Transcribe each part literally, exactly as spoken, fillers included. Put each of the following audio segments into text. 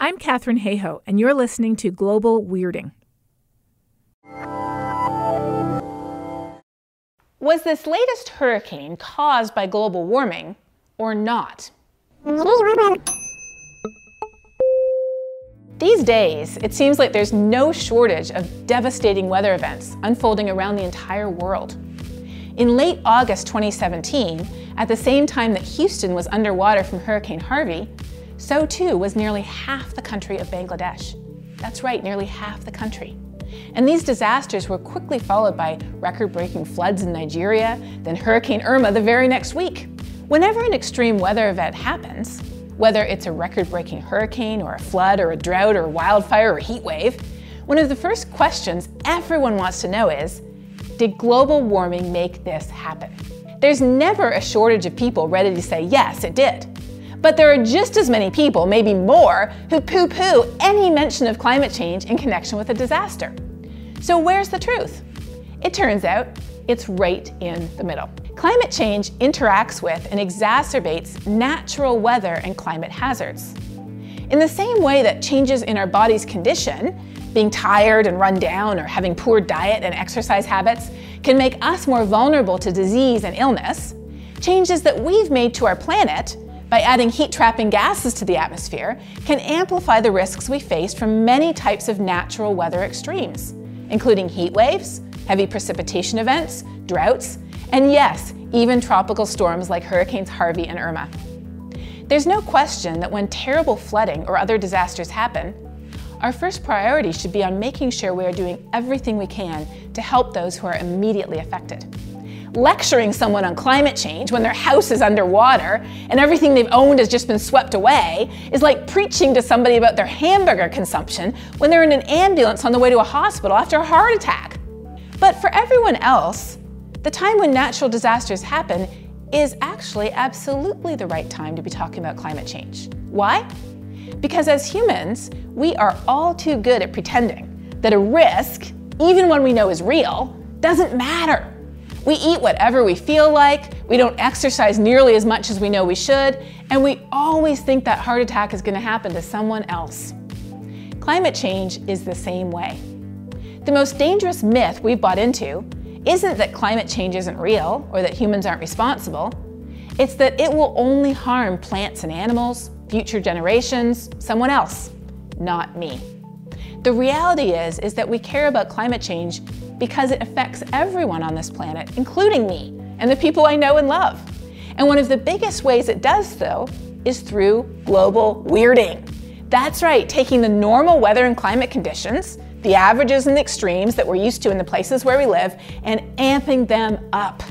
I'm Katherine Hayhoe, and you're listening to Global Weirding. Was this latest hurricane caused by global warming or not? These days, it seems like there's no shortage of devastating weather events unfolding around the entire world. In late August twenty seventeen, at the same time that Houston was underwater from Hurricane Harvey, so too was nearly half the country of Bangladesh. That's right, nearly half the country. And these disasters were quickly followed by record-breaking floods in Nigeria, then Hurricane Irma the very next week. Whenever an extreme weather event happens, whether it's a record-breaking hurricane or a flood or a drought or wildfire or heat wave, one of the first questions everyone wants to know is, did global warming make this happen? There's never a shortage of people ready to say, yes, it did. But there are just as many people, maybe more, who poo-poo any mention of climate change in connection with a disaster. So where's the truth? It turns out it's right in the middle. Climate change interacts with and exacerbates natural weather and climate hazards. In the same way that changes in our body's condition, being tired and run down or having poor diet and exercise habits, can make us more vulnerable to disease and illness, changes that we've made to our planet by adding heat-trapping gases to the atmosphere can amplify the risks we face from many types of natural weather extremes, including heat waves, heavy precipitation events, droughts, and yes, even tropical storms like Hurricanes Harvey and Irma. There's no question that when terrible flooding or other disasters happen, our first priority should be on making sure we are doing everything we can to help those who are immediately affected. Lecturing someone on climate change when their house is underwater and everything they've owned has just been swept away is like preaching to somebody about their hamburger consumption when they're in an ambulance on the way to a hospital after a heart attack. But for everyone else, the time when natural disasters happen is actually absolutely the right time to be talking about climate change. Why? Because as humans, we are all too good at pretending that a risk, even when we know is real, doesn't matter. We eat whatever we feel like, we don't exercise nearly as much as we know we should, and we always think that heart attack is going to happen to someone else. Climate change is the same way. The most dangerous myth we've bought into isn't that climate change isn't real or that humans aren't responsible. It's that it will only harm plants and animals, future generations, someone else, not me. The reality is, is that we care about climate change because it affects everyone on this planet, including me and the people I know and love. And one of the biggest ways it does, though, is through global weirding. That's right, taking the normal weather and climate conditions, the averages and the extremes that we're used to in the places where we live, and amping them up.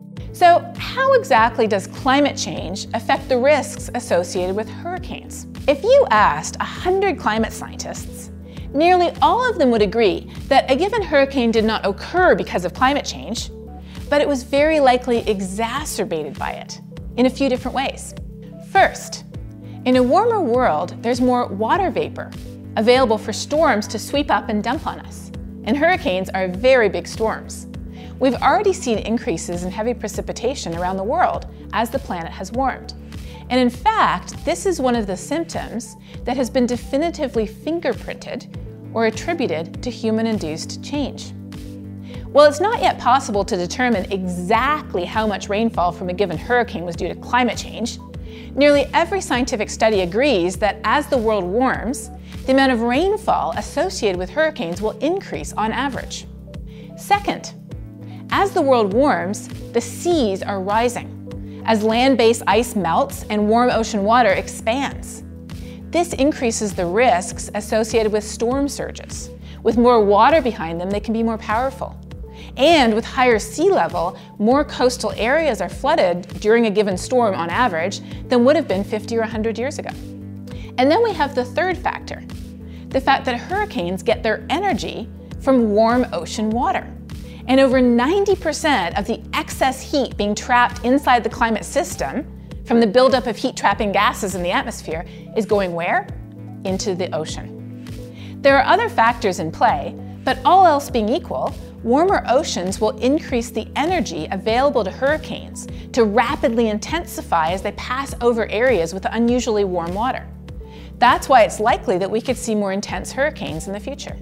So how exactly does climate change affect the risks associated with hurricanes? If you asked one hundred climate scientists, nearly all of them would agree that a given hurricane did not occur because of climate change, but it was very likely exacerbated by it in a few different ways. First, in a warmer world, there's more water vapor available for storms to sweep up and dump on us, and hurricanes are very big storms. We've already seen increases in heavy precipitation around the world as the planet has warmed. And in fact, this is one of the symptoms that has been definitively fingerprinted or attributed to human-induced change. While it's not yet possible to determine exactly how much rainfall from a given hurricane was due to climate change, nearly every scientific study agrees that as the world warms, the amount of rainfall associated with hurricanes will increase on average. Second, as the world warms, the seas are rising as land-based ice melts and warm ocean water expands. This increases the risks associated with storm surges. With more water behind them, they can be more powerful. And with higher sea level, more coastal areas are flooded during a given storm on average than would have been fifty or one hundred years ago. And then we have the third factor, the fact that hurricanes get their energy from warm ocean water. And over ninety percent of the excess heat being trapped inside the climate system from the buildup of heat-trapping gases in the atmosphere is going where? Into the ocean. There are other factors in play, but all else being equal, warmer oceans will increase the energy available to hurricanes to rapidly intensify as they pass over areas with unusually warm water. That's why it's likely that we could see more intense hurricanes in the future.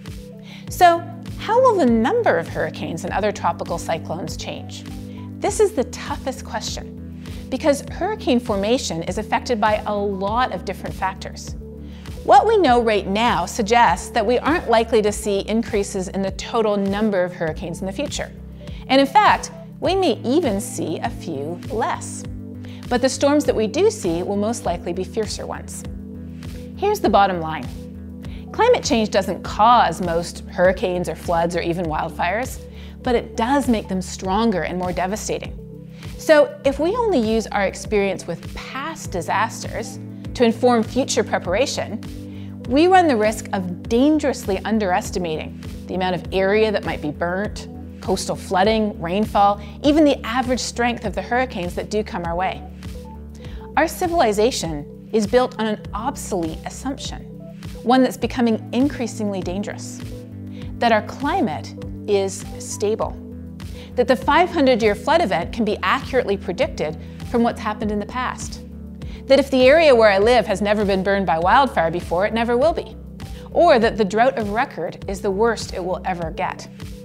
So, how will the number of hurricanes and other tropical cyclones change? This is the toughest question, because hurricane formation is affected by a lot of different factors. What we know right now suggests that we aren't likely to see increases in the total number of hurricanes in the future. And in fact, we may even see a few less. But the storms that we do see will most likely be fiercer ones. Here's the bottom line. Climate change doesn't cause most hurricanes or floods or even wildfires, but it does make them stronger and more devastating. So if we only use our experience with past disasters to inform future preparation, we run the risk of dangerously underestimating the amount of area that might be burnt, coastal flooding, rainfall, even the average strength of the hurricanes that do come our way. Our civilization is built on an obsolete assumption, one that's becoming increasingly dangerous, that our climate is stable, that the five hundred year flood event can be accurately predicted from what's happened in the past, that if the area where I live has never been burned by wildfire before, it never will be, or that the drought of record is the worst it will ever get.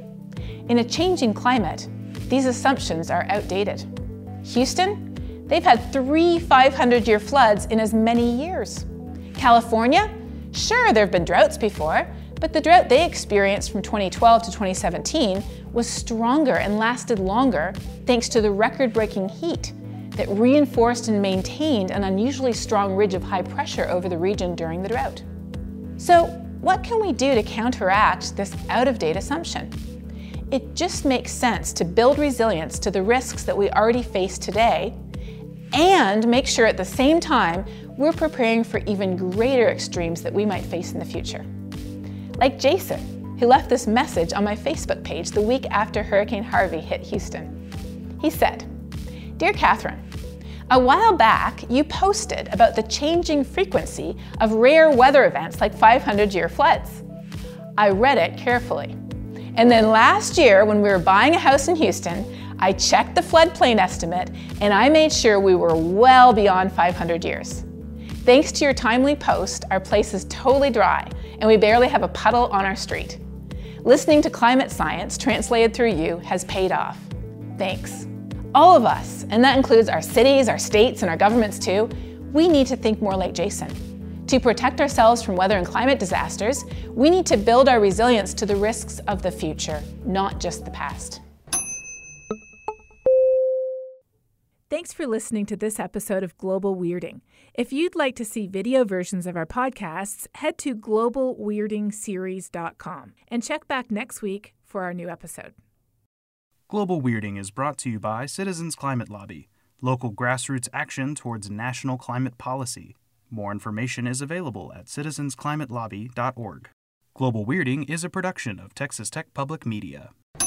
In a changing climate, these assumptions are outdated. Houston, they've had three five hundred year floods in as many years. California, sure, there have been droughts before, but the drought they experienced from twenty twelve to twenty seventeen was stronger and lasted longer thanks to the record-breaking heat that reinforced and maintained an unusually strong ridge of high pressure over the region during the drought. So, what can we do to counteract this out-of-date assumption? It just makes sense to build resilience to the risks that we already face today and make sure at the same time we're preparing for even greater extremes that we might face in the future. Like Jason, who left this message on my Facebook page the week after Hurricane Harvey hit Houston. He said, "Dear Catherine, a while back you posted about the changing frequency of rare weather events like five hundred year floods. I read it carefully. And then last year when we were buying a house in Houston, I checked the floodplain estimate and I made sure we were well beyond five hundred years. Thanks to your timely post, our place is totally dry and we barely have a puddle on our street. Listening to climate science translated through you has paid off. Thanks." All of us, and that includes our cities, our states, and our governments too, we need to think more like Jason. To protect ourselves from weather and climate disasters, we need to build our resilience to the risks of the future, not just the past. Thanks for listening to this episode of Global Weirding. If you'd like to see video versions of our podcasts, head to global weirding series dot com and check back next week for our new episode. Global Weirding is brought to you by Citizens Climate Lobby, local grassroots action towards national climate policy. More information is available at citizens climate lobby dot org. Global Weirding is a production of Texas Tech Public Media.